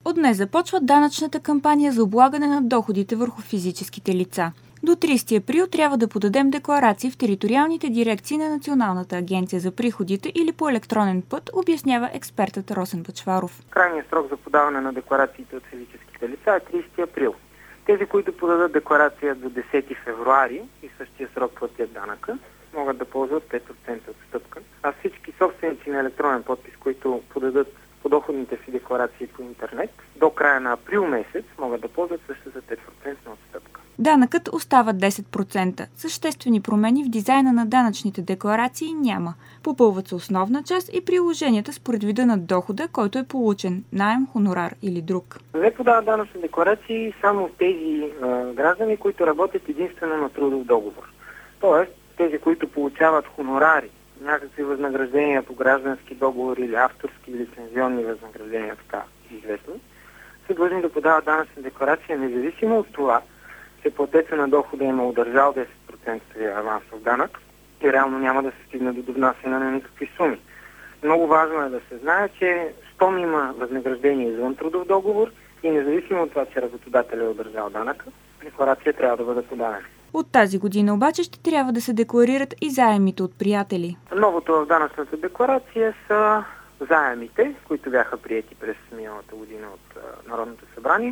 От днес започва данъчната кампания за облагане на доходите върху физическите лица. До 30 април трябва да подадем декларации в териториалните дирекции на Националната агенция за приходите или по електронен път, обяснява експертът Росен Бъчваров. Крайният срок за подаване на декларациите от физическите лица е 30 април. Тези, които подадат декларация до 10 февруари и същия срок платят данъка, могат да ползват 5% отстъпка. А всички собственици на електронен подпис, които подадат подоходните си декларации по интернет, до края на април месец могат да ползват също за 5% отстъпка. Данъкът остава 10%. Съществени промени в дизайна на данъчните декларации няма. Попълват се основна част и приложенията според вида на дохода, който е получен – наем, хонорар или друг. Не подават данъчни декларации само тези граждани, които работят единствено на трудов договор. Тоест, тези, които получават хонорари, някакви възнаграждения по граждански договори или авторски или лицензионни възнаграждения, така известни, са длъжни да подават данъчна декларация, независимо от това, че платеца на дохода има удържал 10% авансов данък и реално няма да се стигне до довнасяне на никакви суми. Много важно е да се знае, че щом има възнаграждение извън трудов договор и независимо от това, че работодателят е удържал данъка, декларация трябва да бъде подадена. От тази година обаче ще трябва да се декларират и заемите от приятели. Новото в данъчната декларация са заемите, които бяха приети през миналата година от Народното събрание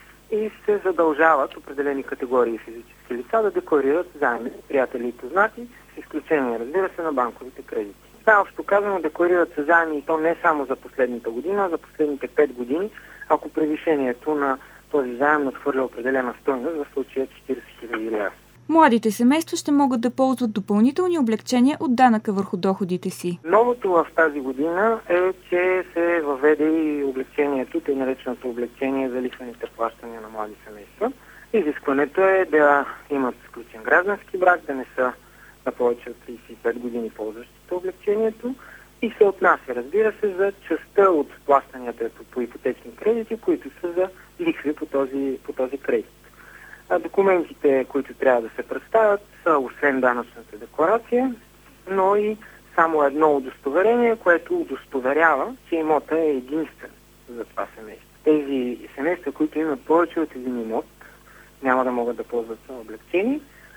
и се задължават определени категории физически лица да декларират заеми, приятели и познати, с изключение, разбира се, на банковите кредити. Общо казано, декларират се заеми и то не само за последната година, а за последните 5 години, ако превишението на този заем надхвърля определена стойност, в случая 40 000 лева. Младите семейства ще могат да ползват допълнителни облекчения от данъка върху доходите си. Новото в тази година е, че се въведе и облекчението, тъй нареченото облекчение за лихвените плащания на млади семейства. Изискването е да имат сключен граждански брак, да не са на повече от 35 години ползващите облекчението и се отнася, разбира се, за частта от плащанията по ипотечни кредити, които са за лихви по този кредит. Документите, които трябва да се представят, са освен данъчната декларация, но и само едно удостоверение, което удостоверява, че имотът е единствен за това семейство. Тези семейства, които имат повече от един имот, няма да могат да ползват облекчение,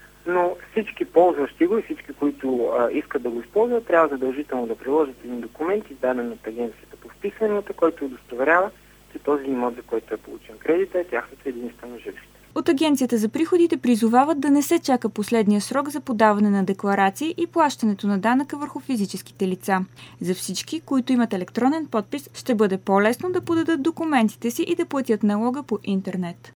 но всички ползващи го и всички, които искат да го използват, трябва задължително да приложат един документ, издаден от агенцията по вписванията, който удостоверява, че този имот, за който е получен кредит, е тяхното единствено жилище. От Агенцията за приходите призовават да не се чака последния срок за подаване на декларации и плащането на данъка върху физическите лица. За всички, които имат електронен подпис, ще бъде по-лесно да подадат документите си и да платят налога по интернет.